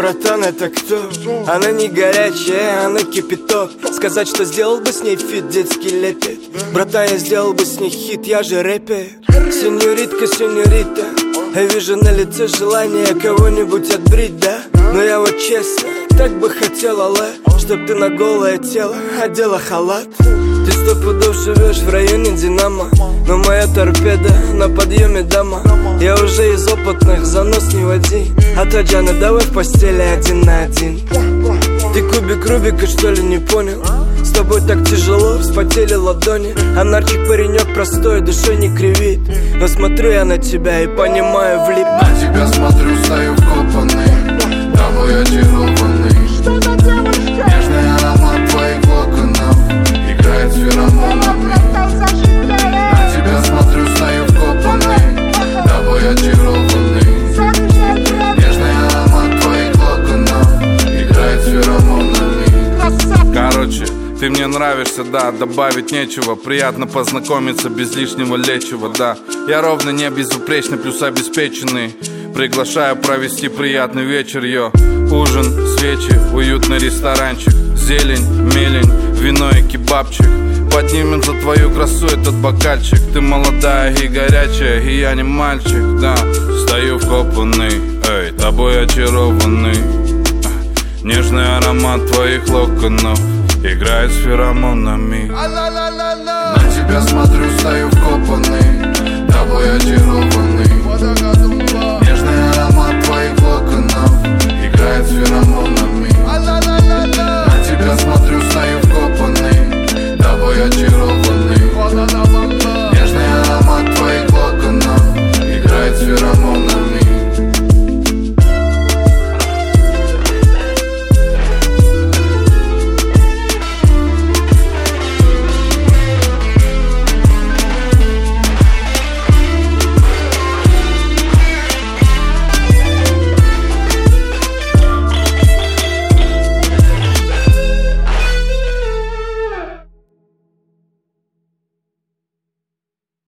братан, это кто? Она не горячая, она кипяток. Сказать, что сделал бы с ней фит, детский лепет. Братан, я сделал бы с ней хит, я же рэпер. Сеньоритка, сеньорита, я вижу на лице желание кого-нибудь отбрить, да? Но я вот честно, так бы хотела, чтоб ты на голое тело одела халат. Ты 100 пудов живешь в районе Динамо, но моя торпеда на подъеме, дама. Я уже из опытных, занос не води. А то, Джана, давай в постели 1 на 1. Ты кубик Рубика, что ли, не понял? С тобой так тяжело, вспотели ладони. А нарчик паренек простой, душой не кривит. Но смотрю я на тебя и понимаю, влип. На тебя смотрю, стою вкопанный, тобой очарованный. Нежный аромат твоих локонов играет с феромонами. На тебя смотрю, стою вкопанный, тобой очарованный. Нежный аромат твоих локонов играет с феромонами. Короче, ты мне нравишься, да, добавить нечего. Приятно познакомиться без лишнего лечива, да. Я ровно не безупречный, плюс обеспеченный. Приглашаю провести приятный вечер, йо. Ужин, свечи, уютный ресторанчик. Зелень, мелень, вино и кебабчик. Поднимем за твою красу этот бокальчик. Ты молодая и горячая, и я не мальчик, да. Стою вкопанный, эй, тобой очарованный. Нежный аромат твоих локонов играет с феромонами. На тебя смотрю, стою вкопанный,